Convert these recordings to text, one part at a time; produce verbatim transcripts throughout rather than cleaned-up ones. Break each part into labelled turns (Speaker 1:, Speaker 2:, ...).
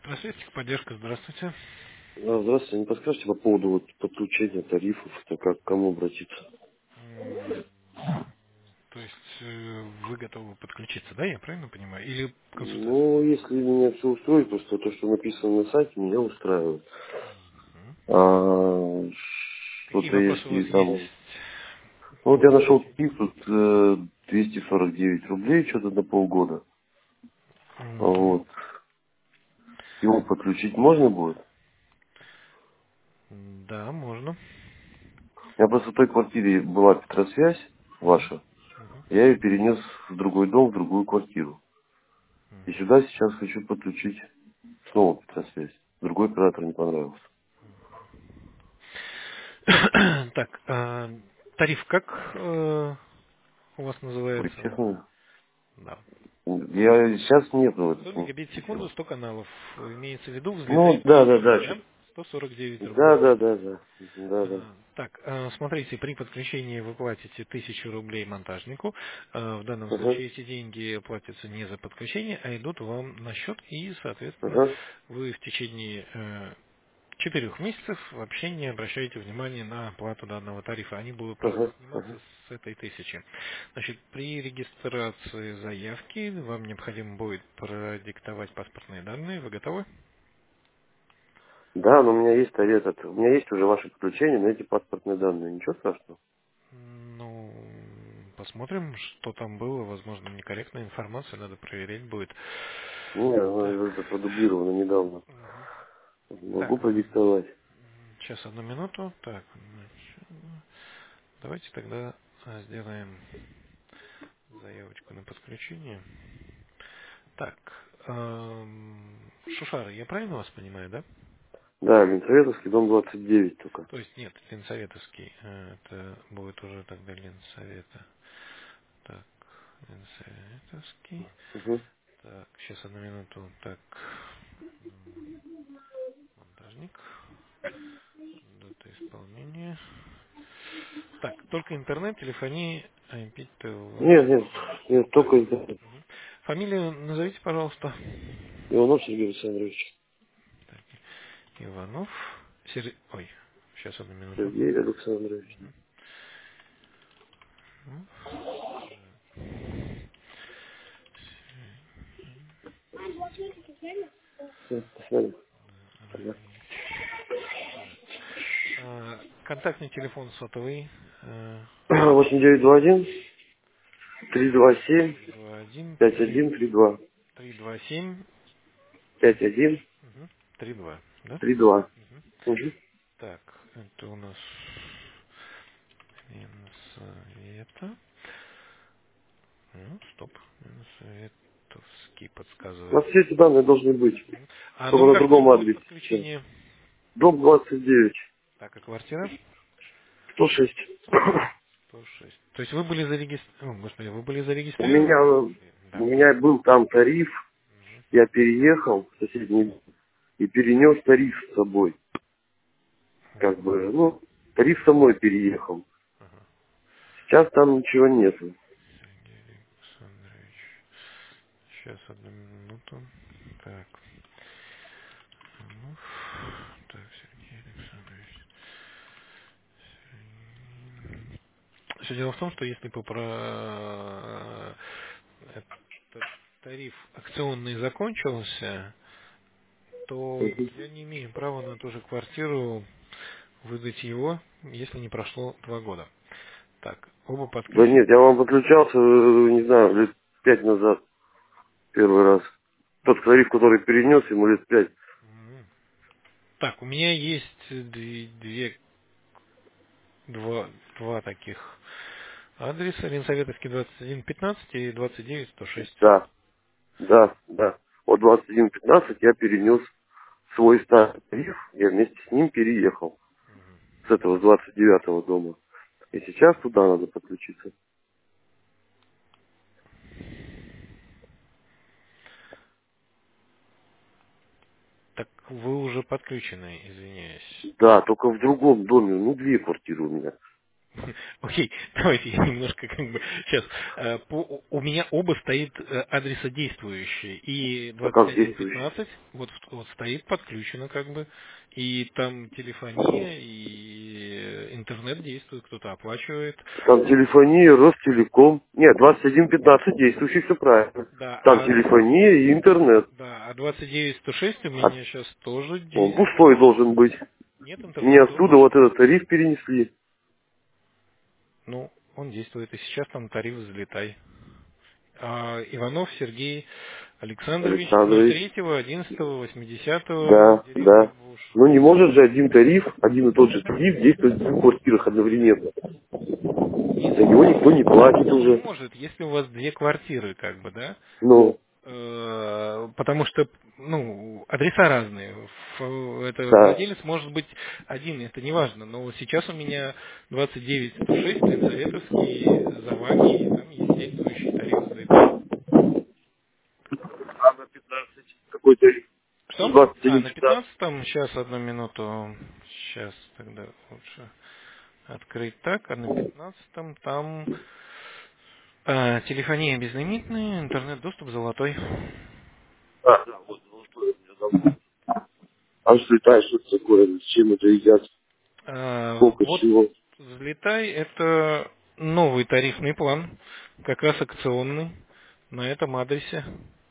Speaker 1: Электросвет, поддержка, здравствуйте.
Speaker 2: А, Здравствуйте, не подскажете по поводу вот подключения тарифов, это как к кому обратиться?
Speaker 1: М, То есть э, вы готовы подключиться, да, я правильно понимаю? Или консультацию?
Speaker 2: Ну, если меня все устроит, просто то, что написано на сайте, меня устраивает.
Speaker 1: Мгм.
Speaker 2: А
Speaker 1: Какие
Speaker 2: что-то
Speaker 1: вопросы у вас
Speaker 2: если там...
Speaker 1: есть
Speaker 2: Ну, вот
Speaker 1: по
Speaker 2: я нашел
Speaker 1: подключению?
Speaker 2: тариф, тут э, двести сорок девять рублей, что-то на полгода.
Speaker 1: Мгм.
Speaker 2: Вот. Его подключить можно будет?
Speaker 1: Да, можно.
Speaker 2: У меня просто в той квартире была Петросвязь
Speaker 1: Мгм.
Speaker 2: ваша.
Speaker 1: Мгм.
Speaker 2: Я ее перенес в другой дом, в другую квартиру. И сюда сейчас хочу подключить снова Петросвязь. Другой оператор не понравился.
Speaker 1: Так, а, тариф как э, у вас
Speaker 2: Ой,
Speaker 1: называется?
Speaker 2: честно,
Speaker 1: Да.
Speaker 2: я сейчас нету
Speaker 1: сто
Speaker 2: этот не
Speaker 1: мегабит в секунду,
Speaker 2: видел.
Speaker 1: сто каналов. Имеется в виду
Speaker 2: Ну,
Speaker 1: взлетающие
Speaker 2: да, да,
Speaker 1: линии,
Speaker 2: да,
Speaker 1: да?
Speaker 2: что-то.
Speaker 1: сто сорок девять
Speaker 2: Да,
Speaker 1: рублей.
Speaker 2: да, да, да. Да, да.
Speaker 1: А, Так, э, смотрите, при подключении вы платите тысячу рублей монтажнику. Э, В данном
Speaker 2: Ага,
Speaker 1: случае эти деньги платятся не за подключение, а идут вам на счет, и, соответственно,
Speaker 2: ага,
Speaker 1: вы в течение э, четырех месяцев вообще не обращаете внимания на оплату данного тарифа. Они будут просто
Speaker 2: ага,
Speaker 1: сниматься
Speaker 2: ага.
Speaker 1: с этой тысячи. Значит, при регистрации заявки вам необходимо будет продиктовать паспортные данные. Вы готовы?
Speaker 2: Да, но у меня есть этот, у меня есть уже ваши подключения, но эти паспортные данные. Ничего страшного?
Speaker 1: Ну, посмотрим, что там было. Возможно, некорректная информация, надо проверять будет.
Speaker 2: Не,
Speaker 1: Так,
Speaker 2: она это продублировано недавно.
Speaker 1: мгм.
Speaker 2: Могу
Speaker 1: Так,
Speaker 2: продиктовать.
Speaker 1: сейчас одну минуту. Так, значит, давайте тогда а, сделаем заявочку на подключение. Так, эм, Шушара, я правильно вас понимаю, да?
Speaker 2: Да, Ленсоветовский, дом двадцать девять только.
Speaker 1: То есть нет, Ленсоветовский. э, Это будет уже тогда Ленсовета. Так, Ленсоветовский.
Speaker 2: Угу.
Speaker 1: Так, сейчас одну минуту. Так, монтажник. Дата исполнения. Так, только интернет, телефония, ай пи ти ви.
Speaker 2: Нет, нет, нет,
Speaker 1: Так.
Speaker 2: только интернет.
Speaker 1: Мгм. Фамилию назовите, пожалуйста.
Speaker 2: Иванов Сергей Александрович.
Speaker 1: Так, Иванов. Сер... Ой, сейчас одну минуту.
Speaker 2: Сергей Александрович.
Speaker 1: Мгм.
Speaker 2: Все, посмотрим. Ага.
Speaker 1: А, контактный телефон сотовый. э,
Speaker 2: восемь девять два один три два семь
Speaker 1: три два один
Speaker 2: пять
Speaker 1: три
Speaker 2: один три два.
Speaker 1: три два семь
Speaker 2: Пять один
Speaker 1: три два, да?
Speaker 2: три два.
Speaker 1: Мгм.
Speaker 2: Угу.
Speaker 1: Так, это у нас Ленсовета. Ну, стоп. Ленсоветовский
Speaker 2: У вас
Speaker 1: подсказывает.
Speaker 2: все эти данные должны быть.
Speaker 1: Мгм. А
Speaker 2: Только
Speaker 1: дом
Speaker 2: на
Speaker 1: какой
Speaker 2: другом
Speaker 1: будет
Speaker 2: адресе. Всё.
Speaker 1: подключение?
Speaker 2: Дом двадцать девять.
Speaker 1: Так, а квартира?
Speaker 2: сто шесть.
Speaker 1: сто шесть. То есть вы были зарегистрированы, господи, вы были
Speaker 2: У
Speaker 1: зарегистрированы?
Speaker 2: меня, э,
Speaker 1: Да.
Speaker 2: у меня был там тариф. Я переехал в соседний дом и перенес тариф с собой. Как бы, ну, тариф со мной переехал. Сейчас там ничего нету.
Speaker 1: Сергей Александрович. Сейчас одну минуту. Так. Ну, так, Сергей Александрович. Все дело в том, что если бы про этот тариф акционный закончился, то
Speaker 2: Мгм.
Speaker 1: я не имею права на ту же квартиру выдать его, если не прошло два года. Так, оба
Speaker 2: Да
Speaker 1: подключены.
Speaker 2: нет, я вам подключался, э, не знаю, лет пять назад первый раз. Тот тариф, который перенес, ему лет пять.
Speaker 1: М. Так, у меня есть две, две- два, два таких адреса. Ленсоветовский двадцать один пятнадцать и двадцать девять сто шесть.
Speaker 2: Да, да, да. Вот двадцать один пятнадцать я перенес свой старый тариф, я вместе с ним переехал. С этого, с двадцать девятого дома. И сейчас туда надо подключиться.
Speaker 1: Так вы уже подключены, извиняюсь.
Speaker 2: Да, только в другом доме, ну, две квартиры у меня.
Speaker 1: Окей, давайте я немножко как бы сейчас. э, по- у меня оба стоит э, адреса действующие. И
Speaker 2: А
Speaker 1: двадцать
Speaker 2: как
Speaker 1: один
Speaker 2: действующий?
Speaker 1: пятнадцать вот, вот стоит подключено как бы. И там телефония, и э, интернет действует, кто-то оплачивает.
Speaker 2: Там телефония, Ростелеком. Нет, двадцать один пятнадцать действующий, все правильно.
Speaker 1: Да,
Speaker 2: Там
Speaker 1: а,
Speaker 2: телефония и интернет.
Speaker 1: да, а двадцать девять сто шесть у
Speaker 2: А
Speaker 1: меня сейчас тоже
Speaker 2: он
Speaker 1: действует.
Speaker 2: пустой должен быть.
Speaker 1: Нет
Speaker 2: Мне
Speaker 1: интернета.
Speaker 2: оттуда вот этот тариф перенесли.
Speaker 1: Ну, он действует. И сейчас там тариф взлетай. А, Иванов Сергей Александрович,
Speaker 2: Александрович.
Speaker 1: третьего одиннадцатого восьмидесятого,
Speaker 2: Да,
Speaker 1: деревня
Speaker 2: да.
Speaker 1: Буш.
Speaker 2: Ну не может же один тариф, один и тот же тариф действовать в двух квартирах одновременно.
Speaker 1: Не
Speaker 2: За него никто не платит уже.
Speaker 1: может, если у вас две квартиры, как бы, да?
Speaker 2: Ну,
Speaker 1: Э, Потому что, ну, адреса разные. Ф- Это
Speaker 2: да.
Speaker 1: владелец может быть один, это не важно. Но вот сейчас у меня двадцать девять сто шесть, Ленсоветовский, Заваги, и там есть действующий тариф «Взлетай».
Speaker 2: А на пятнадцать какой тариф?
Speaker 1: Что?
Speaker 2: двадцать
Speaker 1: А,
Speaker 2: один
Speaker 1: на
Speaker 2: пятнадцать.
Speaker 1: пятнадцатом, сейчас, одну минуту, сейчас тогда лучше открыть так, а на пятнадцатом там а, телефония безлимитная, интернет-доступ золотой.
Speaker 2: А, да, вот золотой у меня давно. А что это, что это такое? С чем это едят?
Speaker 1: А,
Speaker 2: Сколько
Speaker 1: вот
Speaker 2: чего?
Speaker 1: взлетай, это новый тарифный план, как раз акционный, на этом адресе.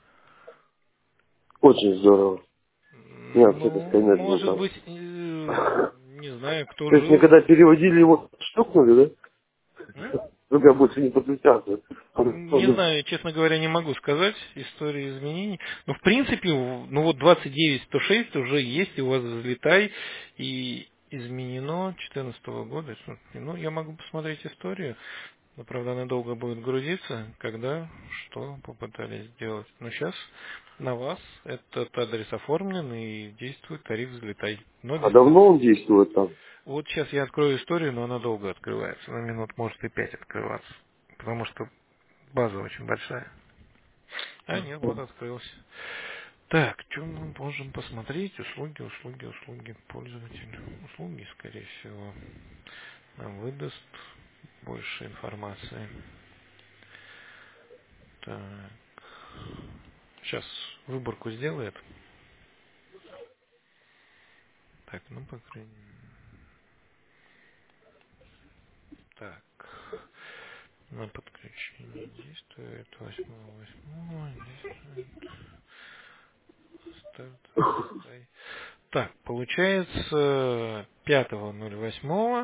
Speaker 2: Очень здорово. Не надо это
Speaker 1: Ну,
Speaker 2: скайнет был
Speaker 1: может
Speaker 2: там.
Speaker 1: быть, э, не знаю, кто
Speaker 2: То есть мне
Speaker 1: жил.
Speaker 2: когда переводили его, штукнули,
Speaker 1: М?
Speaker 2: да? Другая больше не подключаться.
Speaker 1: Не знаю, честно говоря, не могу сказать историю изменений. Но в принципе, в- ну вот двадцать девять сто шесть уже есть, и у вас взлетай, и изменено две тысячи четырнадцатого года. Ну, я могу посмотреть историю, но, правда, она долго будет грузиться, когда, что попытались сделать. Но сейчас на вас этот адрес оформлен и действует тариф взлетай. Но
Speaker 2: А
Speaker 1: без
Speaker 2: давно
Speaker 1: налога.
Speaker 2: он действует там?
Speaker 1: Вот сейчас я открою историю, но она долго открывается. На минут может и пять открываться. Потому что база очень большая. А, нет, вот открылся. Так, что мы можем посмотреть? Услуги, услуги, услуги пользователя. Услуги, скорее всего, нам выдаст больше информации. Так. Сейчас выборку сделает. Так, ну, по крайней мере. Так. На подключение действует восьмого восьмого действует. Старт. Взлетай. Так, получается, пятого ноль восьмого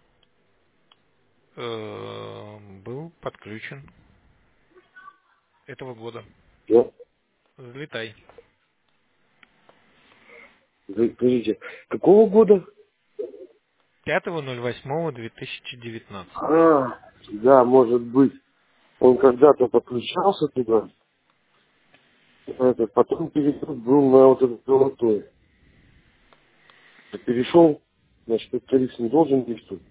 Speaker 1: э, был подключен этого года.
Speaker 2: Да?
Speaker 1: Взлетай.
Speaker 2: Вы- Подождите, какого года?
Speaker 1: пятого ноль восьмого две тысячи девятнадцатого.
Speaker 2: А, да, может быть. Он когда-то подключался туда, этот, потом переход был на вот этот золотой. Перешел, значит, этот тариф не должен действовать.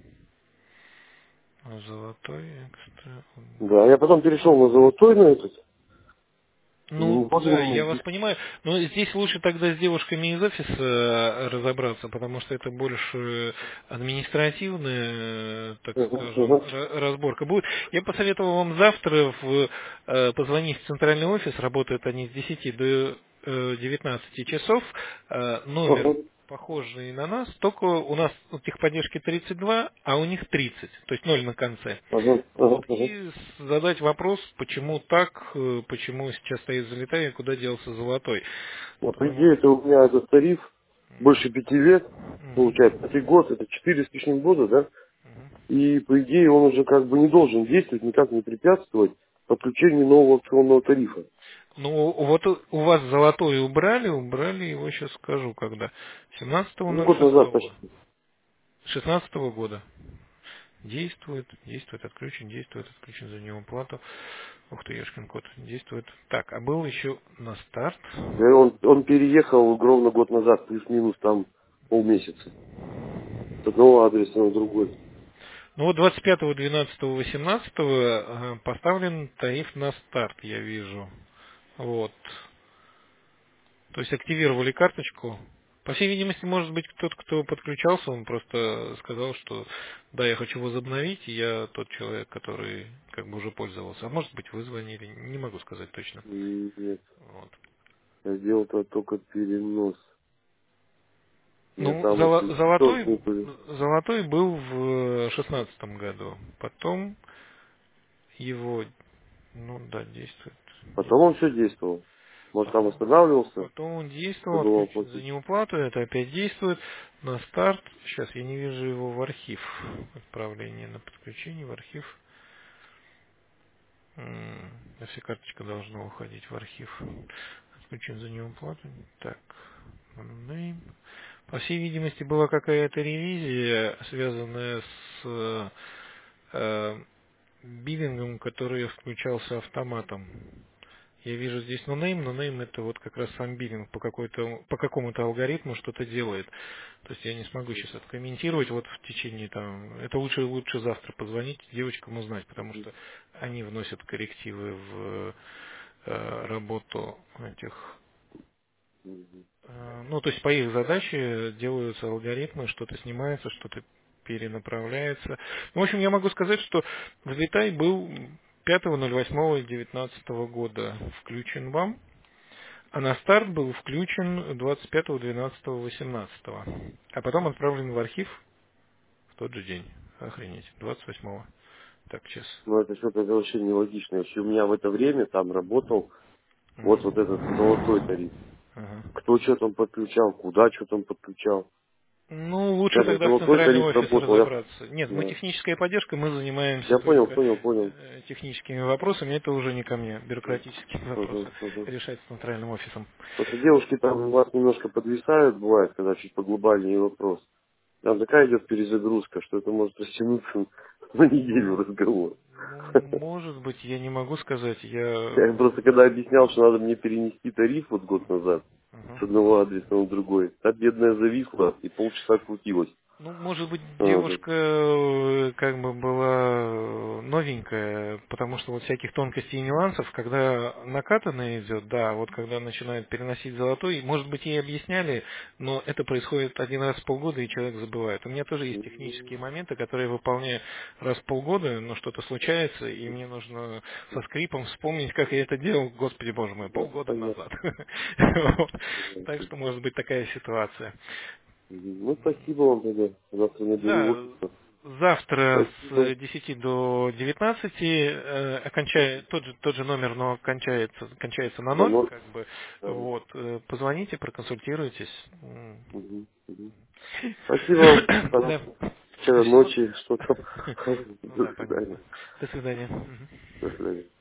Speaker 1: Золотой экстра.
Speaker 2: Да, я потом перешел на золотой, на этот, и
Speaker 1: Ну,
Speaker 2: не должен
Speaker 1: да,
Speaker 2: он
Speaker 1: я вас
Speaker 2: действовать.
Speaker 1: понимаю. Но здесь лучше тогда с девушками из офиса э, разобраться, потому что это больше административная, э, так
Speaker 2: Ага,
Speaker 1: скажем,
Speaker 2: ага.
Speaker 1: ра- разборка будет. Я посоветовал вам завтра в, э, позвонить в центральный офис, работают они с десяти до э, девятнадцати часов, э, номер
Speaker 2: Ага,
Speaker 1: похожий на нас, только у нас у техподдержки тридцать два, а у них тридцать, то есть ноль на конце.
Speaker 2: ага, ага,
Speaker 1: Вот,
Speaker 2: ага.
Speaker 1: и с- задать вопрос, почему так, э, почему сейчас стоит залетай, и куда делся золотой.
Speaker 2: Ну, по
Speaker 1: Потому
Speaker 2: идее, это у меня этот тариф больше пяти лет,
Speaker 1: Мгм.
Speaker 2: получается, пятый год, это четыре с лишним года, да?
Speaker 1: Мгм.
Speaker 2: И, по идее, он уже как бы не должен действовать, никак не препятствовать подключению нового акционного тарифа.
Speaker 1: Ну, вот у у вас золотой убрали, убрали его, сейчас скажу, когда. семнадцатого
Speaker 2: Ну,
Speaker 1: ноль
Speaker 2: год назад
Speaker 1: шестого
Speaker 2: почти.
Speaker 1: шестнадцатого года. Действует, действует, отключен, действует, отключен за него плату. Ух ты, ешкин кот, действует. Так, а был еще на старт.
Speaker 2: Да, он, он переехал ровно год назад, плюс-минус там полмесяца. С одного адреса на другой.
Speaker 1: Ну вот двадцать пятого двенадцатого восемнадцатого поставлен тариф на старт, я вижу. Вот. То есть активировали карточку. По всей видимости, может быть, тот, кто подключался, он просто сказал, что да, я хочу возобновить, и я тот человек, который как бы уже пользовался. А может быть, вы звонили, не могу сказать точно.
Speaker 2: Нет,
Speaker 1: Вот.
Speaker 2: я сделал-то только перенос. Я
Speaker 1: Ну,
Speaker 2: там
Speaker 1: золо-
Speaker 2: эти
Speaker 1: золотой,
Speaker 2: столкнули.
Speaker 1: золотой был в шестнадцатом году. Потом его, ну да, действует.
Speaker 2: Потом он все действовал. Может, там
Speaker 1: Потом,
Speaker 2: останавливался,
Speaker 1: потом он действовал,
Speaker 2: забывал
Speaker 1: отключен за
Speaker 2: платить.
Speaker 1: неуплату, это опять действует. На старт, сейчас я не вижу его в архив. Отправление на подключение в архив. М, Если карточка должна уходить в архив. Отключен за неуплату. Так, name. По всей видимости, была какая-то ревизия, связанная с э, биллингом, который включался автоматом. Я вижу здесь noname, noname это вот как раз сам биллинг по какой-то, по какому-то алгоритму что-то делает. То есть я не смогу сейчас откомментировать вот в течение там, это лучше лучше завтра позвонить девочкам узнать, потому что они вносят коррективы в э, работу этих.
Speaker 2: Мгм.
Speaker 1: Э, Ну, то есть по их задаче делаются алгоритмы, что-то снимается, что-то перенаправляется. Ну, в общем, я могу сказать, что взлетай был пятого ноль восьмого девятнадцатого года включен вам, а на старт был включен двадцать пятого двенадцатого восемнадцатого, а потом отправлен в архив в тот же день. Охренеть, двадцать восьмого. Так, сейчас.
Speaker 2: Но это что-то вообще нелогично. Если у меня в это время там работал вот, вот этот золотой
Speaker 1: Мгм.
Speaker 2: тариф.
Speaker 1: Ага.
Speaker 2: Кто что там подключал, куда что там подключал.
Speaker 1: Ну, лучше
Speaker 2: Этот
Speaker 1: тогда в
Speaker 2: золотой
Speaker 1: центральный
Speaker 2: тариф
Speaker 1: офис
Speaker 2: работал. Я,
Speaker 1: разобраться. Нет, мы
Speaker 2: да.
Speaker 1: техническая поддержка, мы занимаемся
Speaker 2: Я понял,
Speaker 1: только
Speaker 2: понял, понял.
Speaker 1: э, техническими вопросами, это уже не ко мне. Бюрократические
Speaker 2: Ага,
Speaker 1: вопросы
Speaker 2: ага.
Speaker 1: решать с центральным офисом.
Speaker 2: Просто девушки там у вас немножко подвисают, бывает, когда чуть поглобальнее вопрос. Там такая идет перезагрузка, что это может растянуться на неделю
Speaker 1: Ну,
Speaker 2: разговор.
Speaker 1: ну, может быть, я не могу сказать,
Speaker 2: Я
Speaker 1: я...
Speaker 2: им просто когда объяснял, что надо мне перенести тариф вот год назад с
Speaker 1: Ага.
Speaker 2: одного адреса на другой, та бедная зависла и полчаса крутилась.
Speaker 1: Ну, может быть,
Speaker 2: Вот.
Speaker 1: девушка э, как бы была э, новенькая, потому что вот всяких тонкостей и нюансов, когда накатанная идет, да, вот когда начинает переносить золотой, может быть, ей объясняли, но это происходит один раз в полгода, и человек забывает. У меня тоже есть технические моменты, которые я выполняю раз в полгода, но что-то случается, и мне нужно со скрипом вспомнить, как я это делал, господи боже мой,
Speaker 2: Да,
Speaker 1: полгода
Speaker 2: понятно.
Speaker 1: назад. Вот. Так
Speaker 2: Понятно.
Speaker 1: что может быть такая ситуация.
Speaker 2: Мгм. Ну, спасибо вам тогда. Завтра наберу в
Speaker 1: Да,
Speaker 2: офис.
Speaker 1: завтра
Speaker 2: Спасибо.
Speaker 1: с десяти до девятнадцати э, окончает тот же тот же номер, но кончается кончается на
Speaker 2: На
Speaker 1: ноль,
Speaker 2: ноль.
Speaker 1: как бы
Speaker 2: Да.
Speaker 1: вот. э, Позвоните, проконсультируйтесь. М.
Speaker 2: Мгм. Мгм. Спасибо вам.
Speaker 1: Да.
Speaker 2: Хорошо. Вчера
Speaker 1: Всего.
Speaker 2: ночи, что там.
Speaker 1: Ну
Speaker 2: До
Speaker 1: да,
Speaker 2: свидания.
Speaker 1: понятно. До свидания. Мгм.
Speaker 2: До свидания.